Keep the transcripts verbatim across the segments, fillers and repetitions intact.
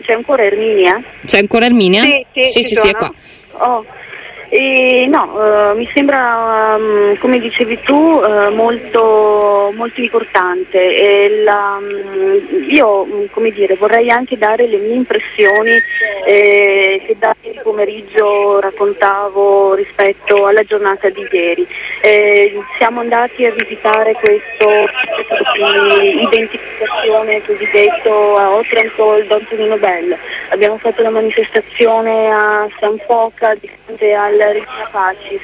c'è ancora Erminia? C'è ancora Erminia? Sì, sì, sì, sì, sì, è qua. Oh. E no, uh, mi sembra, um, come dicevi tu, uh, molto, molto importante. E la, um, io, um, come dire, vorrei anche dare le mie impressioni eh, che da ieri pomeriggio raccontavo rispetto alla giornata di ieri. Eh, siamo andati a visitare questo di identificazione cosiddetto a Otranto Antonino Bell. Abbiamo fatto la manifestazione a San Foca di fronte al Regina Pacis.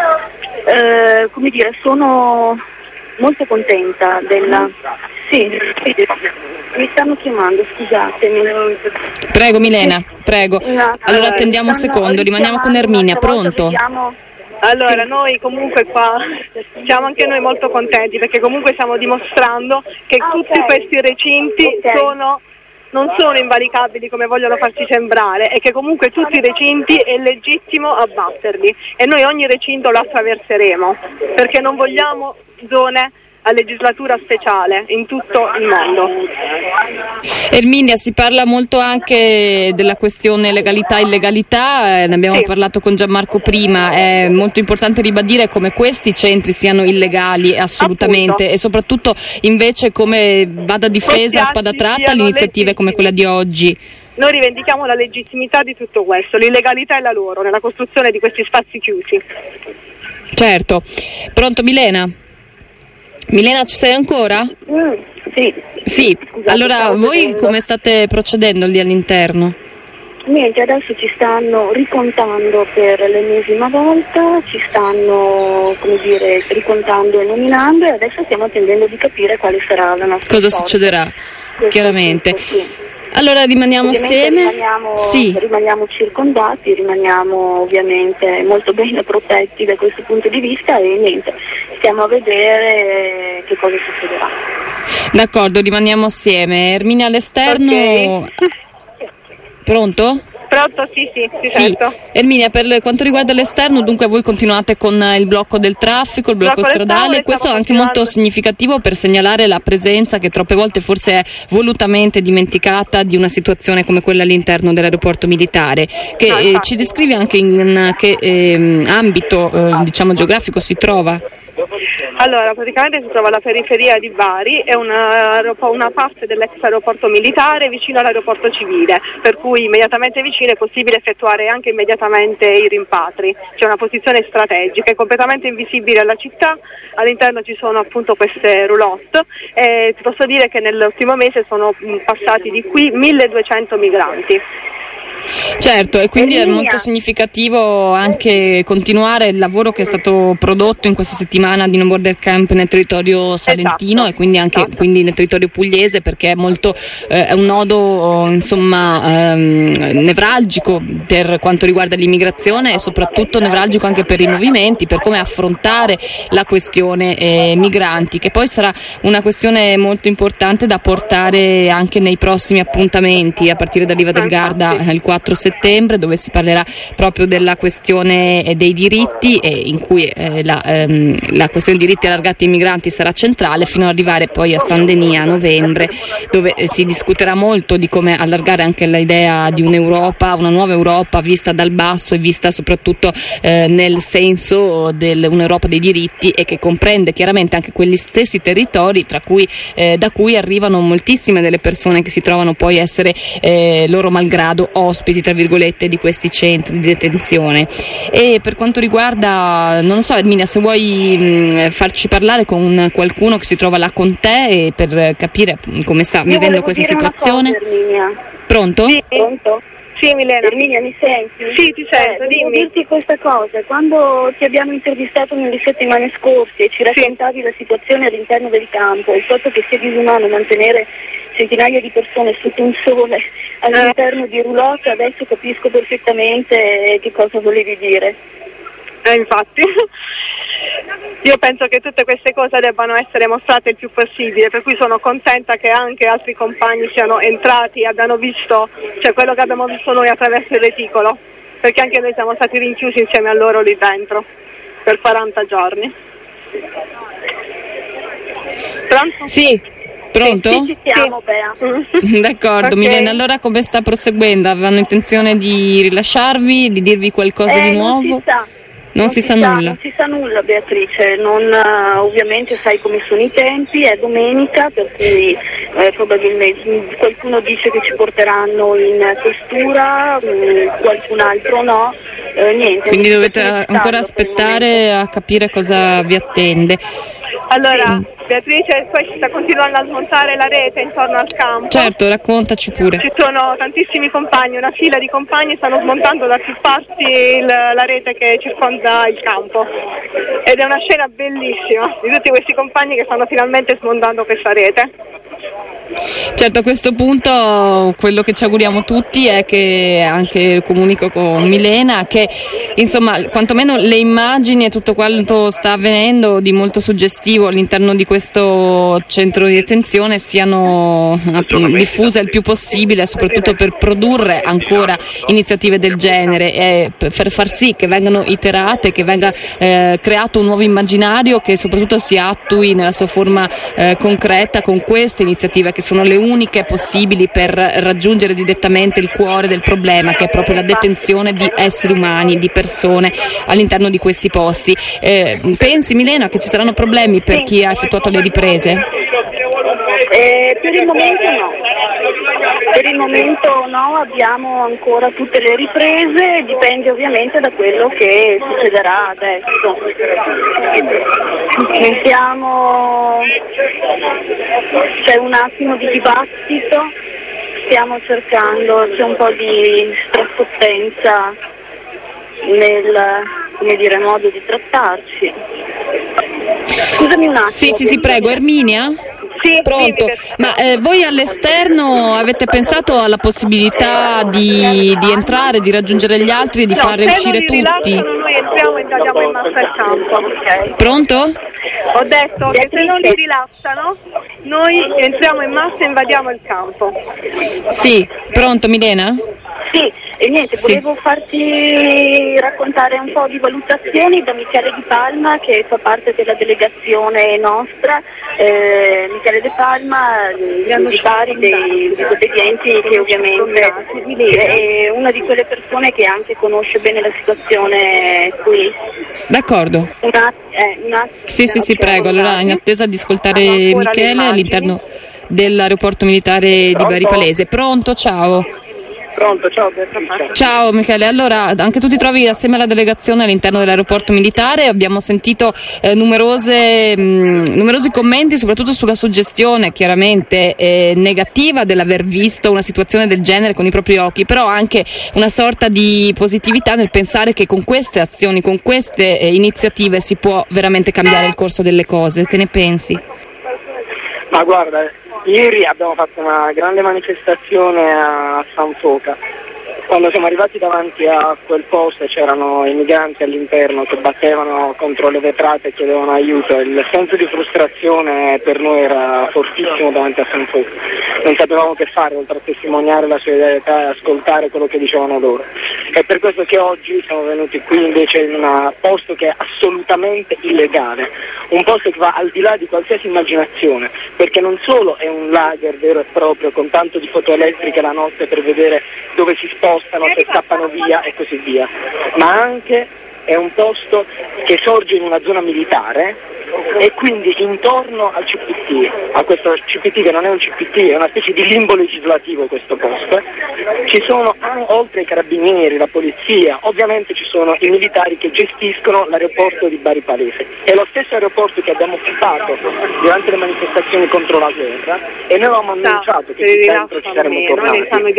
Eh, come dire, sono molto contenta della... Sì, sì, mi stanno chiamando, scusatemi. Prego Milena, prego. No, allora attendiamo un secondo, rimaniamo con Erminia, pronto? Vediamo... Allora, noi comunque qua siamo anche noi molto contenti perché comunque stiamo dimostrando che ah, tutti okay. questi recinti okay. sono... non sono invalicabili come vogliono farci sembrare e che comunque tutti i recinti è legittimo abbatterli e noi ogni recinto lo attraverseremo perché non vogliamo zone a legislatura speciale in tutto il mondo. Erminia, si parla molto anche della questione legalità-illegalità, eh, ne abbiamo sì. parlato con Gianmarco prima, è molto importante ribadire come questi centri siano illegali assolutamente. Appunto. E soprattutto invece come vada difesa a spada tratta l'iniziativa come quella di oggi. Noi rivendichiamo la legittimità di tutto questo, l'illegalità è la loro nella costruzione di questi spazi chiusi. Certo. Pronto Milena? Milena, ci sei ancora? Mm, sì. Sì, scusate, allora voi vedendo. Come state procedendo lì all'interno? Niente, adesso ci stanno ricontando per l'ennesima volta, ci stanno, come dire, ricontando e nominando e adesso stiamo attendendo di capire quale sarà la nostra cosa sorte. Succederà, questo chiaramente. Tutto, sì. Allora rimaniamo ovviamente assieme? Rimaniamo, sì. rimaniamo circondati, rimaniamo ovviamente molto bene protetti da questo punto di vista e niente, stiamo a vedere che cosa succederà. D'accordo, rimaniamo assieme. Erminia all'esterno. Okay. Pronto? Pronto? Sì, sì, sì, sì. certo. Erminia, per quanto riguarda l'esterno, dunque voi continuate con il blocco del traffico, il blocco, blocco stradale, questo è anche molto significativo per segnalare la presenza che troppe volte forse è volutamente dimenticata di una situazione come quella all'interno dell'aeroporto militare, che no, eh, ci descrive anche in che eh, ambito eh, diciamo geografico si trova? Allora, praticamente si trova alla periferia di Bari, è una, una parte dell'ex aeroporto militare vicino all'aeroporto civile, per cui immediatamente vicino è possibile effettuare anche immediatamente i rimpatri. C'è una posizione strategica, è completamente invisibile alla città, all'interno ci sono appunto queste roulotte e ti posso dire che nell'ultimo mese sono passati di qui milleduecento migranti. Certo, e quindi è molto significativo anche continuare il lavoro che è stato prodotto in questa settimana di No Border Camp nel territorio salentino esatto, e quindi anche esatto. quindi nel territorio pugliese, perché è molto eh, è un nodo insomma ehm, nevralgico per quanto riguarda l'immigrazione e soprattutto nevralgico anche per i movimenti, per come affrontare la questione eh, migranti, che poi sarà una questione molto importante da portare anche nei prossimi appuntamenti a partire da Riva del Garda il quattro settembre, dove si parlerà proprio della questione dei diritti e in cui eh, la, ehm, la questione dei diritti allargati ai migranti sarà centrale, fino ad arrivare poi a San Denis a novembre, dove eh, si discuterà molto di come allargare anche l'idea di un'Europa, una nuova Europa vista dal basso e vista soprattutto eh, nel senso di un'Europa dei diritti e che comprende chiaramente anche quegli stessi territori tra cui, eh, da cui arrivano moltissime delle persone che si trovano poi a essere eh, loro malgrado ospiti tra virgolette di questi centri di detenzione. E per quanto riguarda, non lo so Erminia, se vuoi mh, farci parlare con qualcuno che si trova là con te e per capire come sta Io vivendo questa situazione. Cosa, Erminia. Pronto? Sì. Pronto? Sì, Milena. Erminia, mi senti? Sì, ti sento, eh, dimmi. Devo dirti questa cosa, quando ti abbiamo intervistato nelle settimane scorse e ci raccontavi sì. la situazione all'interno del campo, il fatto che sia disumano mantenere centinaia di persone sotto un sole all'interno eh. di roulotte, adesso capisco perfettamente che cosa volevi dire. Eh, infatti. Io penso che tutte queste cose debbano essere mostrate il più possibile, per cui sono contenta che anche altri compagni siano entrati e abbiano visto, cioè quello che abbiamo visto noi attraverso il reticolo, perché anche noi siamo stati rinchiusi insieme a loro lì dentro per quaranta giorni. Pronto? Sì. Pronto? Sì, ci siamo, Bea. D'accordo, okay. Milena, allora come sta proseguendo? Avevano intenzione di rilasciarvi, di dirvi qualcosa eh, di nuovo? Non si sa. Non, non si, si sa, sa nulla? Non si sa nulla, Beatrice, non, uh, ovviamente sai come sono i tempi, è domenica, per cui eh, probabilmente qualcuno dice che ci porteranno in questura, mh, qualcun altro no, eh, niente. Quindi dovete ancora aspettare a capire cosa vi attende. Allora, Beatrice, poi si sta continuando a smontare la rete intorno al campo. Certo, raccontaci pure. Ci sono tantissimi compagni, una fila di compagni stanno smontando da più parti il, la rete che circonda il campo. Ed è una scena bellissima di tutti questi compagni che stanno finalmente smontando questa rete. Certo, a questo punto quello che ci auguriamo tutti è che, anche comunico con Milena, che insomma quantomeno le immagini e tutto quanto sta avvenendo di molto suggestivo all'interno di questo centro di detenzione siano diffuse il più possibile, soprattutto per produrre ancora iniziative del genere e per far sì che vengano iterate, che venga eh, creato un nuovo immaginario che soprattutto si attui nella sua forma eh, concreta con queste iniziative che sono le uniche possibili per raggiungere direttamente il cuore del problema, che è proprio la detenzione di esseri umani, di persone all'interno di questi posti. Eh, pensi, Milena, che ci saranno problemi per chi ha effettuato le riprese? Eh, per il momento no. Per il momento no, abbiamo ancora tutte le riprese, dipende ovviamente da quello che succederà adesso. Okay. Siamo... c'è un attimo di dibattito, stiamo cercando, c'è un po' di strafottenza nel, come dire, modo di trattarci. Scusami un attimo. Sì, sì, sì, prego, Erminia? Sì, pronto, ma eh, voi all'esterno avete pensato alla possibilità di, di entrare, di raggiungere gli altri e di no, far uscire tutti? Noi entriamo e andiamo in massa al campo. Okay. Pronto? Ho detto che se non li rilasciano noi entriamo in massa e invadiamo il campo. Sì, pronto Milena? Sì, e niente, sì. volevo farti raccontare un po' di valutazioni da Michele Di Palma, che fa parte della delegazione nostra. Eh, Michele Di Palma, di Bari, dei disobbedienti, che ovviamente è una di quelle persone che anche conosce bene la situazione qui. D'accordo. Una, eh, una, sì, sì, sì, prego. Allora, in attesa di ascoltare Michele all'interno dell'aeroporto militare di Bari Palese. Pronto, ciao. Pronto, ciao Beatrice. Ciao Michele, allora anche tu ti trovi assieme alla delegazione all'interno dell'aeroporto militare, abbiamo sentito eh, numerose, mh, numerosi commenti soprattutto sulla suggestione chiaramente eh, negativa dell'aver visto una situazione del genere con i propri occhi, però anche una sorta di positività nel pensare che con queste azioni, con queste eh, iniziative si può veramente cambiare il corso delle cose. Che ne pensi? Ma guarda, ieri abbiamo fatto una grande manifestazione a San Foca. Quando siamo arrivati davanti a quel posto c'erano i migranti all'interno che battevano contro le vetrate e chiedevano aiuto. Il senso di frustrazione per noi era fortissimo davanti a San Foca. Non sapevamo che fare oltre a testimoniare la solidarietà e ascoltare quello che dicevano loro. È per questo che oggi siamo venuti qui invece in un posto che è assolutamente illegale, un posto che va al di là di qualsiasi immaginazione, perché non solo è un lager vero e proprio con tanto di fotoelettriche la notte per vedere dove si spostano, se scappano via e così via, ma anche è un posto che sorge in una zona militare e quindi intorno al C P T, a questo C P T che non è un C P T, è una specie di limbo legislativo questo posto, ci sono oltre ai carabinieri, la polizia, ovviamente ci sono i militari che gestiscono l'aeroporto di Bari Palese. È lo stesso aeroporto che abbiamo occupato durante le manifestazioni contro la guerra e noi avevamo annunciato che ci dentro ci saremmo tornati.